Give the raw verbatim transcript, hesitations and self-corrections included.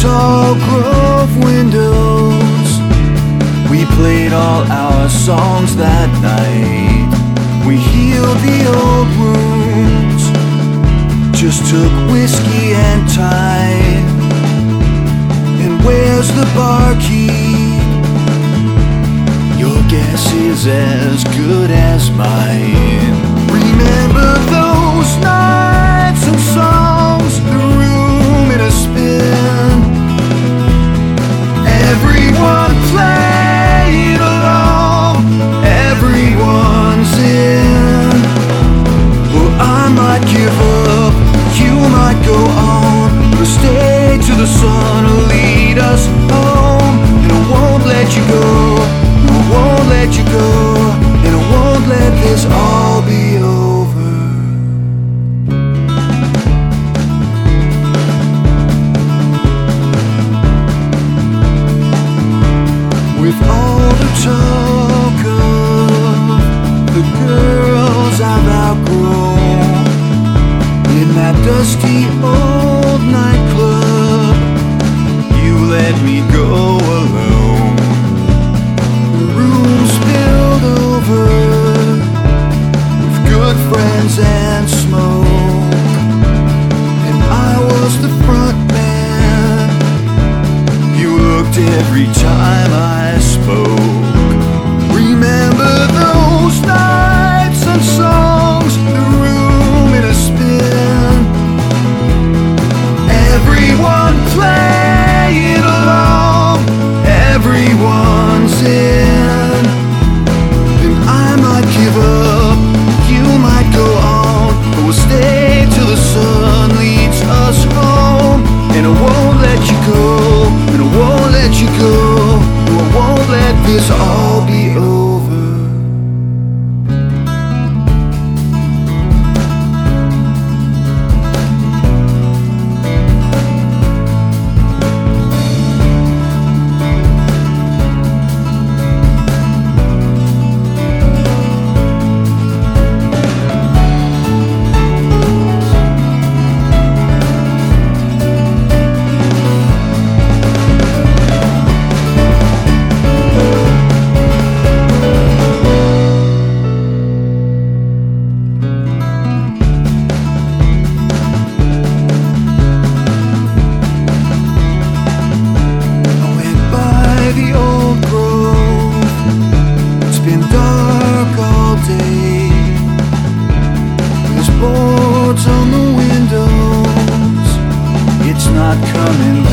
tall grove windows. We played all our songs that night. We healed the old wounds, just took whiskey and time. And where's the barkeep? Your guess is as good as mine. Remember those nights and songs, the room in a spin. Everyone playing along, everyone's in. Well, I might give up, you might go on, but stay till the sun will lead us home. And I won't let you go, I won't let you go, and I won't let this all be over. With all the talk of the girls I've outgrown, in that dusty old nightclub, you let me go alone. The room's filled over with good friends and smoke, and I was the front man. You looked every time I spoke. Remember those nights and songs, the room in a spin. Everyone playing along, everyone's in. And I might give up, you might go on, but we'll stay till the sun leads us home. And I won't let you go, and I won't let you go, no, I won't let this all be over. The old grove, it's been dark all day. There's boards on the windows, it's not coming